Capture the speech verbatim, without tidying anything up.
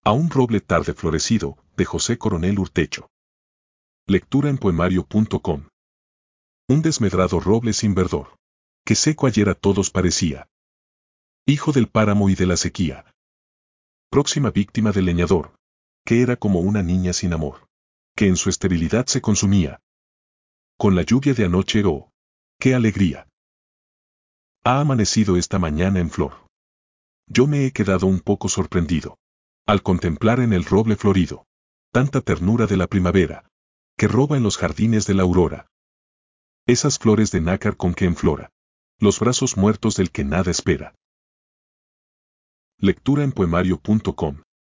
A un roble tarde florecido, de José Coronel Urtecho. Lectura en poemario punto com. Un desmedrado roble sin verdor, que seco ayer a todos parecía. Hijo del páramo y de la sequía. Próxima víctima del leñador, que era como una niña sin amor, que en su esterilidad se consumía. Con la lluvia de anoche, oh, qué alegría. Ha amanecido esta mañana en flor. Yo me he quedado un poco sorprendido al contemplar en el roble florido tanta ternura de la primavera, que roba en los jardines de la aurora esas flores de nácar con que enflora los brazos muertos del que nada espera. Lectura en poemario punto com.